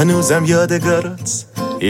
هنوزم یادگارت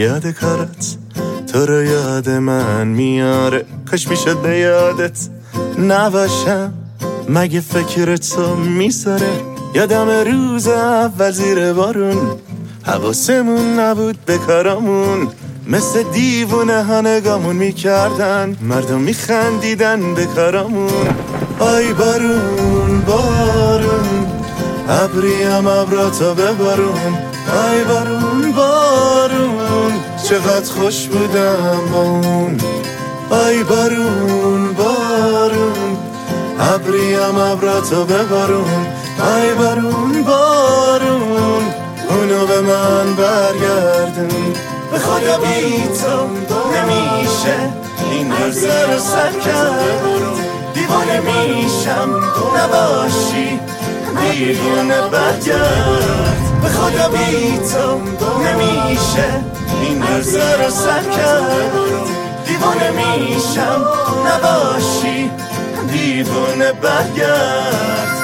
تو رو یاد من میاره. کاش میشد به یادت نباشم، مگه فکر تو میذاره. یادم روز اول زیر بارون حواسمون نبود به کارامون، مثل دیوونه ها نگامون میکردن، مردم میخندیدن به کارامون. آی بارون بارون ابریم ابراتو ببارون، آی بارون بارون چقدر خوش بودم با اون. آی بارون بارون ابریم ابراتو ببارون، آی بارون بارون اونو به من برگردون. به خدا بی تو نمیشه این روزه رو سر کرد، دیوانه میشم نباشی دیوونه برگرد. به خدا بی تو نمیشه این روزه رو سر کرد، دیوانه میشم نباشی دیوونه برگرد.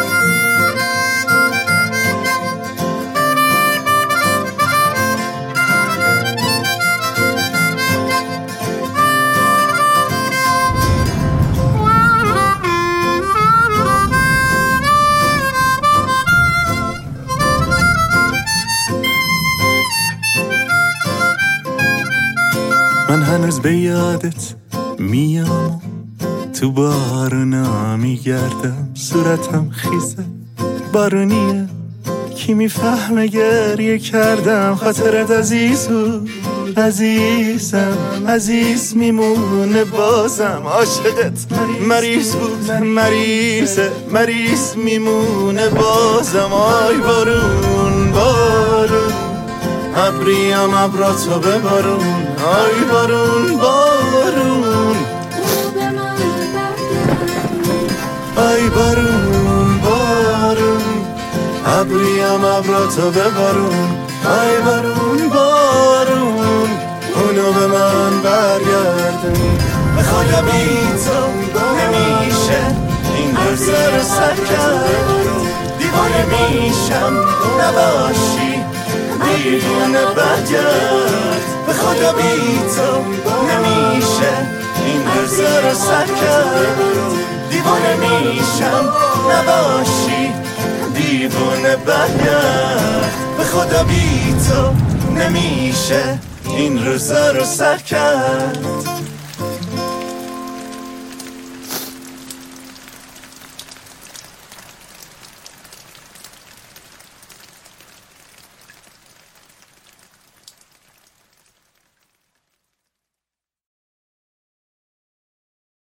من هنوز به یادت میام، تو بارونا میگردم، صورتم خیزه بارونیه، کی میفهمه گریه کردم. خاطرت عزیز بود عزیزم، عزیز میمونه بازم. عاشقت مریض بود مریض میمونه بازم. آی بارون بارون ابریم ابراتو ببارون، آی بارون بارون آی بارون بارون ابریم ابراتو ببارون، آی بارون بارون اونو به من برگردون. به خدا بی تو نمیشه این روزه رو سر کرد، دیوانه میشم نباشی دیوونه برگرد. به خدا بی تو نمیشه این روزه رو سر کرد، دیوانه میشم نباشی دیوونه برگرد. به خدا بی تو نمیشه این روزه رو سر کرد.